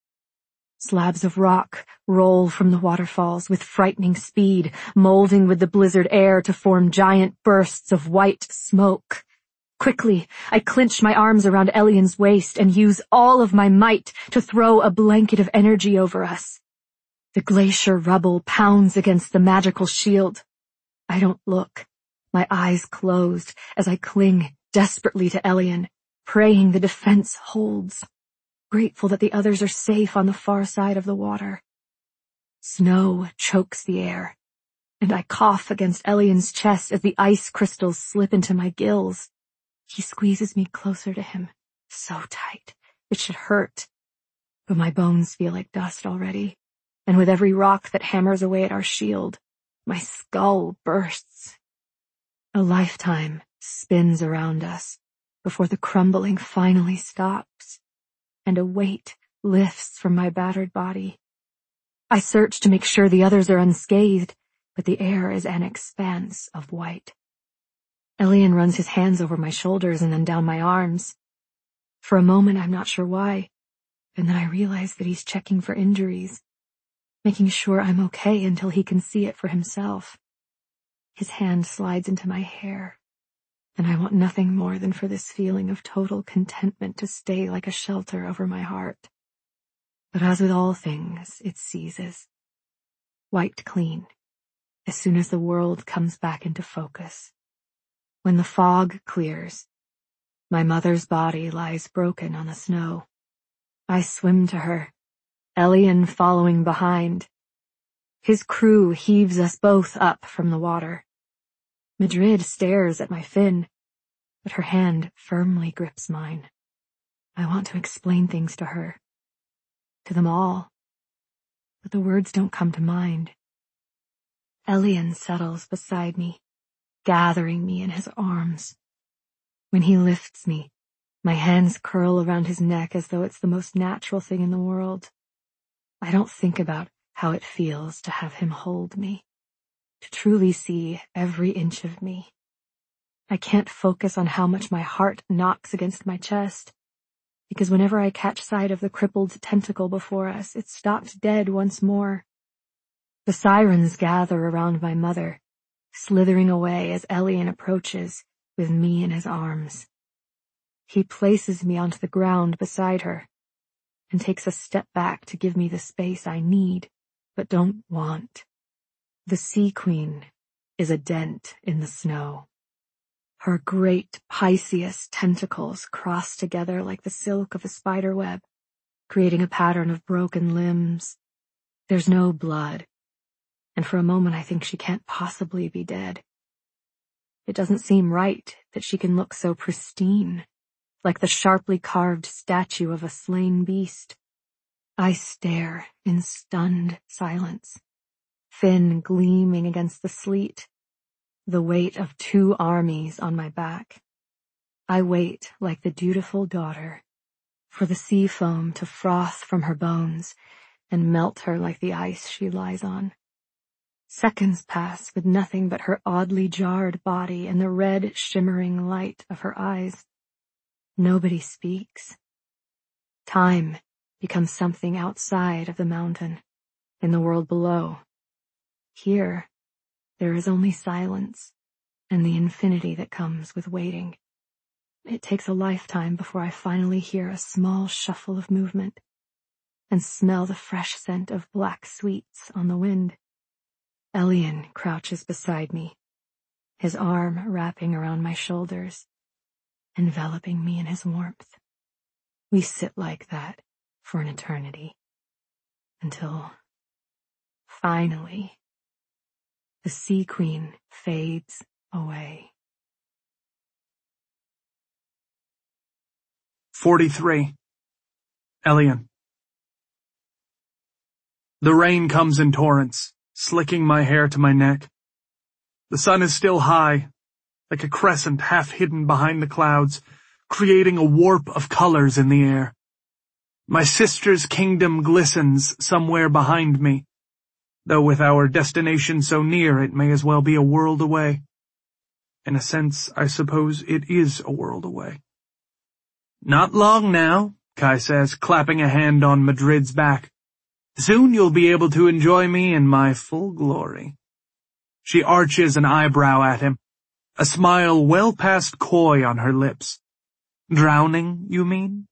Speaker 2: Slabs of rock roll from the waterfalls with frightening speed, molding with the blizzard air to form giant bursts of white smoke. Quickly, I clinch my arms around Elian's waist and use all of my might to throw a blanket of energy over us. The glacier rubble pounds against the magical shield. I don't look, my eyes closed as I cling desperately to Elian, praying the defense holds. Grateful that the others are safe on the far side of the water. Snow chokes the air, and I cough against Elian's chest as the ice crystals slip into my gills. He squeezes me closer to him, so tight, it should hurt. But my bones feel like dust already, and with every rock that hammers away at our shield, my skull bursts. A lifetime spins around us before the crumbling finally stops, and a weight lifts from my battered body. I search to make sure the others are unscathed, but the air is an expanse of white. Elian runs his hands over my shoulders and then down my arms. For a moment, I'm not sure why, and then I realize that he's checking for injuries, making sure I'm okay until he can see it for himself. His hand slides into my hair, and I want nothing more than for this feeling of total contentment to stay like a shelter over my heart. But as with all things, it seizes. Wiped clean, as soon as the world comes back into focus. When the fog clears, my mother's body lies broken on the snow. I swim to her, Elian following behind. His crew heaves us both up from the water. Madrid stares at my fin, but her hand firmly grips mine. I want to explain things to her. To them all. but the words don't come to mind. Elien settles beside me, gathering me in his arms. When he lifts me, my hands curl around his neck as though it's the most natural thing in the world. I don't think about how it feels to have him hold me, to truly see every inch of me. I can't focus on how much my heart knocks against my chest, because whenever I catch sight of the crippled tentacle before us, it's stopped dead once more. The sirens gather around my mother, slithering away as Elien approaches with me in his arms. He places me onto the ground beside her and takes a step back to give me the space I need, but don't want. The Sea Queen is a dent in the snow. Her great Pisceus tentacles cross together like the silk of a spider web, creating a pattern of broken limbs. There's no blood, and for a moment I think she can't possibly be dead. It doesn't seem right that she can look so pristine, like the sharply carved statue of a slain beast. I stare in stunned silence, fin gleaming against the sleet, the weight of 2 armies on my back. I wait like the dutiful daughter for the sea foam to froth from her bones and melt her like the ice she lies on. Seconds pass with nothing but her oddly jarred body and the red shimmering light of her eyes. Nobody speaks. Time becomes something outside of the mountain, in the world below. Here, there is only silence and the infinity that comes with waiting. It takes a lifetime before I finally hear a small shuffle of movement and smell the fresh scent of black sweets on the wind. Elien crouches beside me, his arm wrapping around my shoulders, enveloping me in his warmth. We sit like that for an eternity, until, finally, the Sea Queen fades away.
Speaker 1: 43. Elien. The rain comes in torrents, slicking my hair to my neck. The sun is still high, like a crescent half hidden behind the clouds, creating a warp of colors in the air. My sister's kingdom glistens somewhere behind me, though with our destination so near it may as well be a world away. In a sense, I suppose it is a world away. Not long now, Kai says, clapping a hand on Madrid's back. Soon you'll be able to enjoy me in my full glory. She arches an eyebrow at him, a smile well past coy on her lips. Drowning, you mean?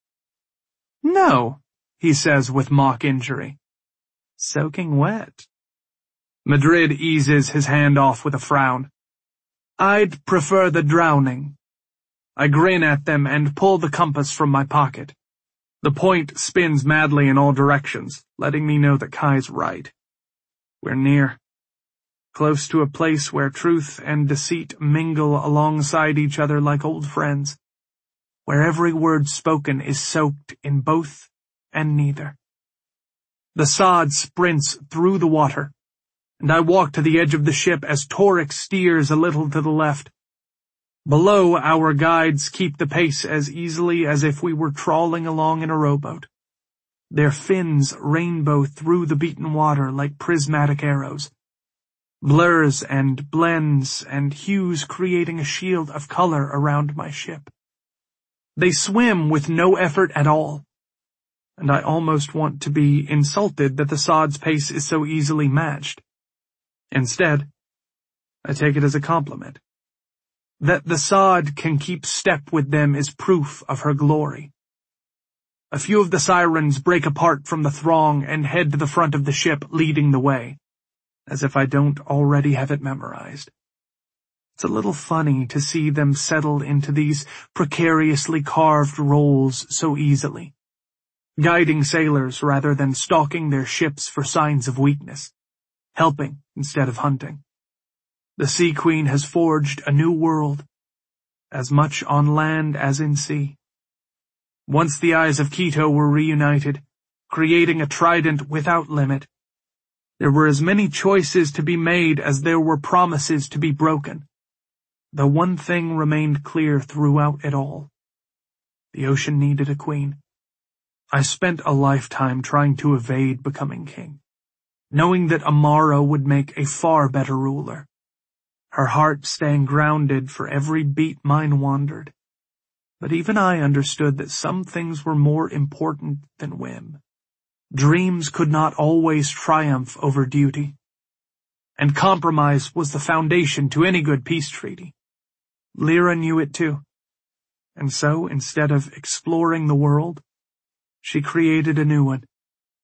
Speaker 1: No, he says with mock injury. Soaking wet. Madrid eases his hand off with a frown. I'd prefer the drowning. I grin at them and pull the compass from my pocket. The point spins madly in all directions, letting me know that Kai's right. We're near. Close to a place where truth and deceit mingle alongside each other like old friends. Where every word spoken is soaked in both and neither. The sod sprints through the water, and I walk to the edge of the ship as Torix steers a little to the left. Below, our guides keep the pace as easily as if we were trawling along in a rowboat. Their fins rainbow through the beaten water like prismatic arrows. Blurs and blends and hues creating a shield of color around my ship. They swim with no effort at all, and I almost want to be insulted that the sod's pace is so easily matched. Instead, I take it as a compliment. That the sod can keep step with them is proof of her glory. A few of the sirens break apart from the throng and head to the front of the ship, leading the way, as if I don't already have it memorized. It's a little funny to see them settle into these precariously carved roles so easily, guiding sailors rather than stalking their ships for signs of weakness, helping instead of hunting. The Sea Queen has forged a new world, as much on land as in sea. Once the eyes of Quito were reunited, creating a trident without limit, There were as many choices to be made as there were promises to be broken. The one thing remained clear throughout it all. The ocean needed a queen. I spent a lifetime trying to evade becoming king, knowing that Amara would make a far better ruler, her heart staying grounded for every beat mine wandered. But even I understood that some things were more important than whim. Dreams could not always triumph over duty, and compromise was the foundation to any good peace treaty. Lyra knew it too, and so instead of exploring the world, she created a new one.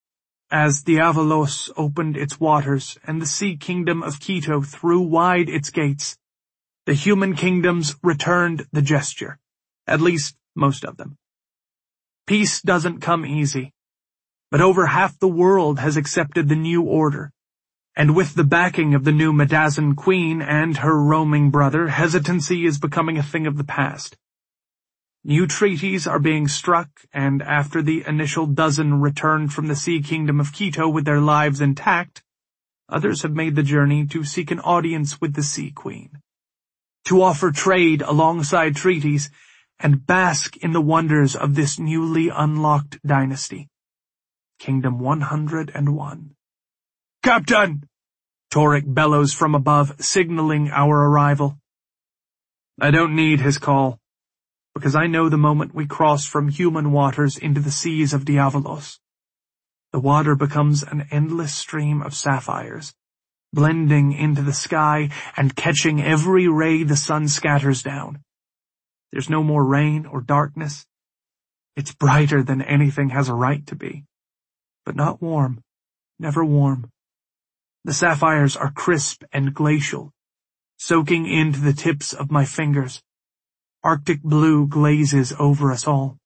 Speaker 1: As Diavalos opened its waters and the sea kingdom of Quito threw wide its gates, the human kingdoms returned the gesture, at least most of them. Peace doesn't come easy, but over half the world has accepted the new order, and with the backing of the new Medazan queen and her roaming brother, hesitancy is becoming a thing of the past. New treaties are being struck, and after the initial dozen returned from the Sea Kingdom of Quito with their lives intact, others have made the journey to seek an audience with the Sea Queen, to offer trade alongside treaties, and bask in the wonders of this newly unlocked dynasty. Kingdom 101. "Captain!" Torek bellows from above, signaling our arrival. I don't need his call, because I know the moment we cross from human waters into the seas of Diavalos. The water becomes an endless stream of sapphires, blending into the sky and catching every ray the sun scatters down. There's no more rain or darkness. It's brighter than anything has a right to be, but not warm, never warm. The sapphires are crisp and glacial, soaking into the tips of my fingers. Arctic blue glazes over us all.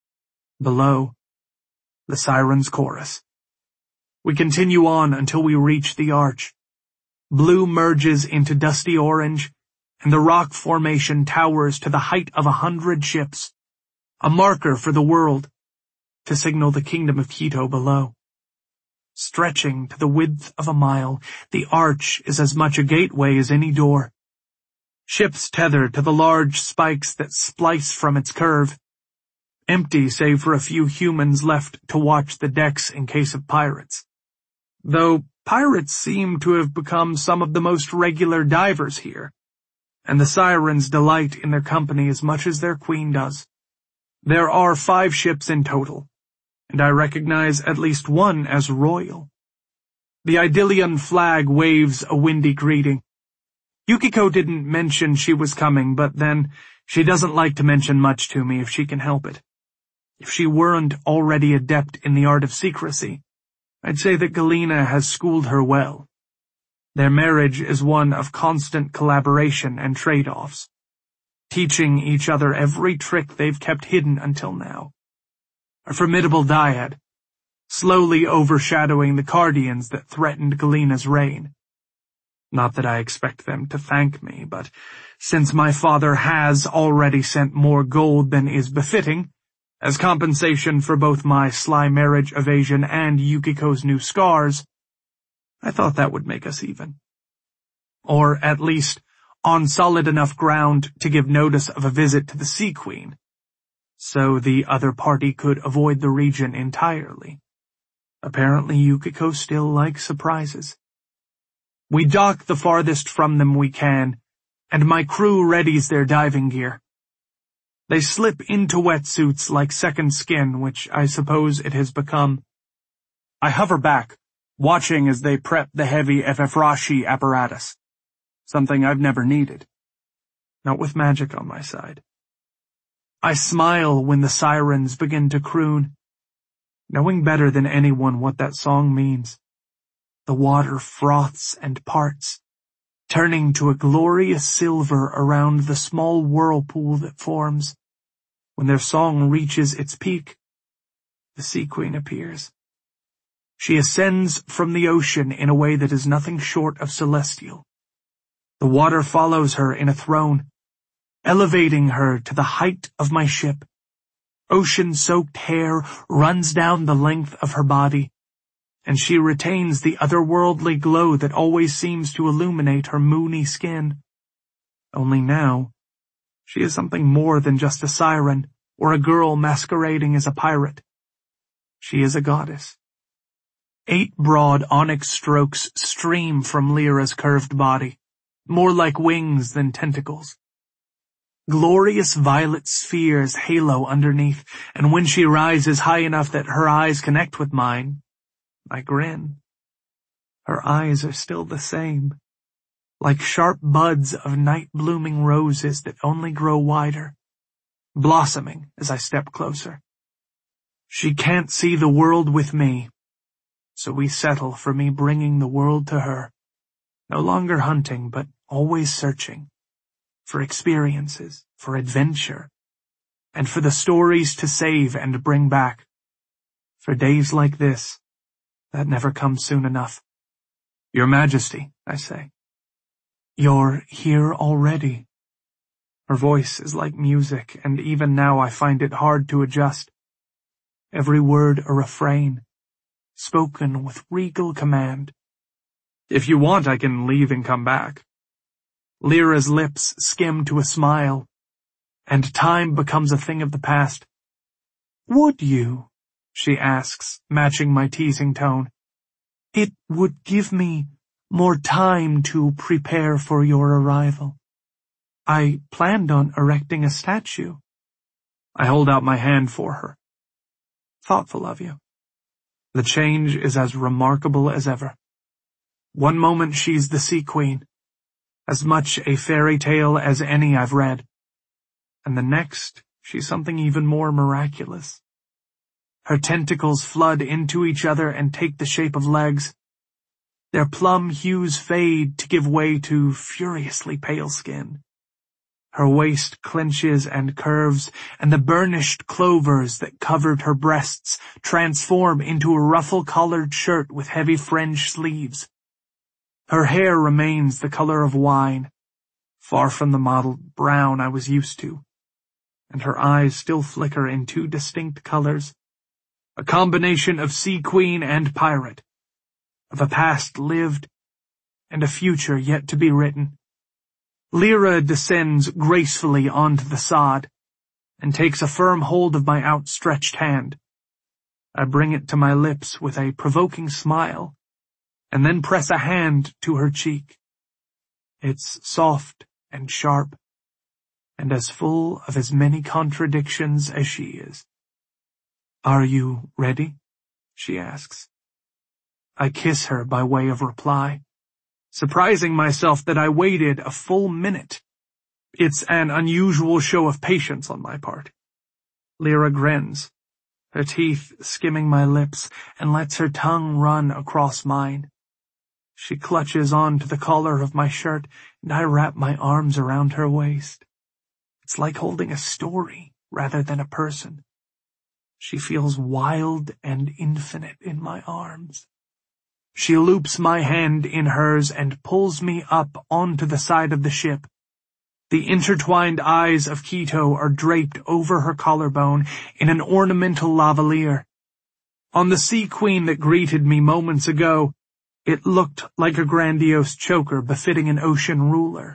Speaker 1: Below, the sirens' chorus. We continue on until we reach the arch. Blue merges into dusty orange, and the rock formation towers to the height of 100 ships, a marker for the world, to signal the kingdom of Quito below. Stretching to the width of a mile, the arch is as much a gateway as any door. Ships tether to the large spikes that splice from its curve, empty save for a few humans left to watch the decks in case of pirates. Though pirates seem to have become some of the most regular divers here, and the sirens delight in their company as much as their queen does. There are 5 ships in total, and I recognize at least one as royal. The Idyllian flag waves a windy greeting. Yukiko didn't mention she was coming, but then she doesn't like to mention much to me if she can help it. If she weren't already adept in the art of secrecy, I'd say that Galena has schooled her well. Their marriage is one of constant collaboration and trade-offs, teaching each other every trick they've kept hidden until now. A formidable dyad, slowly overshadowing the Cardians that threatened Galena's reign. Not that I expect them to thank me, but since my father has already sent more gold than is befitting, as compensation for both my sly marriage evasion and Yukiko's new scars, I thought that would make us even. Or at least on solid enough ground to give notice of a visit to the Sea Queen, so the other party could avoid the region entirely. Apparently Yukiko still likes surprises. We dock the farthest from them we can, and my crew readies their diving gear. They slip into wetsuits like second skin, which I suppose it has become. I hover back, watching as they prep the heavy Efefrashi apparatus, something I've never needed. Not with magic on my side. I smile when the sirens begin to croon, knowing better than anyone what that song means. The water froths and parts, turning to a glorious silver around the small whirlpool that forms. When their song reaches its peak, the Sea Queen appears. She ascends from the ocean in a way that is nothing short of celestial. The water follows her in a throne, elevating her to the height of my ship. Ocean-soaked hair runs down the length of her body, and she retains the otherworldly glow that always seems to illuminate her moony skin. Only now, she is something more than just a siren or a girl masquerading as a pirate. She is a goddess. 8 broad onyx strokes stream from Lyra's curved body, more like wings than tentacles. Glorious violet spheres halo underneath, and when she rises high enough that her eyes connect with mine, I grin. Her eyes are still the same, like sharp buds of night-blooming roses that only grow wider, blossoming as I step closer. She can't see the world with me, so we settle for me bringing the world to her, no longer hunting but always searching, for experiences, for adventure, and for the stories to save and bring back. For days like this, that never comes soon enough. Your Majesty, I say. You're here already. Her voice is like music, and even now I find it hard to adjust. Every word a refrain, spoken with regal command. If you want, I can leave and come back. Lyra's lips skim to a smile, and time becomes a thing of the past. Would you? She asks, matching my teasing tone. It would give me more time to prepare for your arrival. I planned on erecting a statue. I hold out my hand for her. Thoughtful of you. The change is as remarkable as ever. One moment she's the Sea Queen, as much a fairy tale as any I've read, and the next she's something even more miraculous. Her tentacles flood into each other and take the shape of legs. Their plum hues fade to give way to furiously pale skin. Her waist clenches and curves, and the burnished clovers that covered her breasts transform into a ruffle-collared shirt with heavy fringe sleeves. Her hair remains the color of wine, far from the mottled brown I was used to, and her eyes still flicker in 2 distinct colors, a combination of Sea Queen and pirate, of a past lived and a future yet to be written. Lyra descends gracefully onto the sod and takes a firm hold of my outstretched hand. I bring it to my lips with a provoking smile, and then press a hand to her cheek. It's soft and sharp, and as full of as many contradictions as she is. Are you ready? She asks. I kiss her by way of reply, surprising myself that I waited a full minute. It's an unusual show of patience on my part. Lyra grins, her teeth skimming my lips, and lets her tongue run across mine. She clutches on to the collar of my shirt, and I wrap my arms around her waist. It's like holding a story rather than a person. She feels wild and infinite in my arms. She loops my hand in hers and pulls me up onto the side of the ship. The intertwined eyes of Quito are draped over her collarbone in an ornamental lavalier. On the Sea Queen that greeted me moments ago, it looked like a grandiose choker befitting an ocean ruler.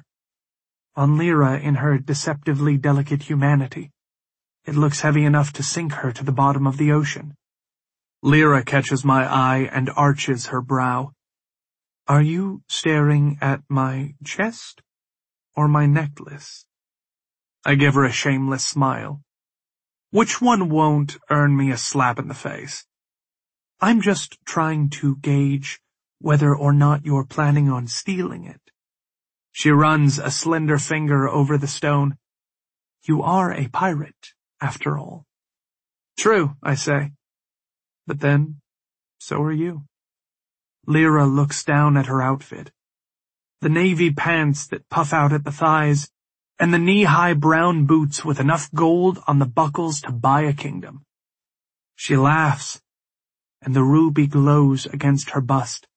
Speaker 1: On Lyra, in her deceptively delicate humanity, it looks heavy enough to sink her to the bottom of the ocean. Lyra catches my eye and arches her brow. Are you staring at my chest or my necklace? I give her a shameless smile. Which one won't earn me a slap in the face? I'm just trying to gauge whether or not you're planning on stealing it. She runs a slender finger over the stone. You are a pirate, after all. True, I say. But then, so are you. Lyra looks down at her outfit. The navy pants that puff out at the thighs, and the knee-high brown boots with enough gold on the buckles to buy a kingdom. She laughs, and the ruby glows against her bust.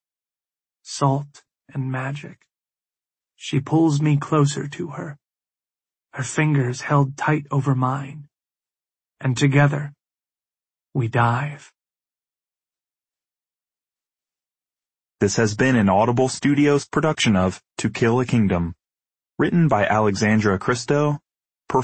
Speaker 1: Salt and magic. She pulls me closer to her, her fingers held tight over mine, and together we dive.
Speaker 3: This has been an Audible Studios production of To Kill a Kingdom, written by Alexandra Christo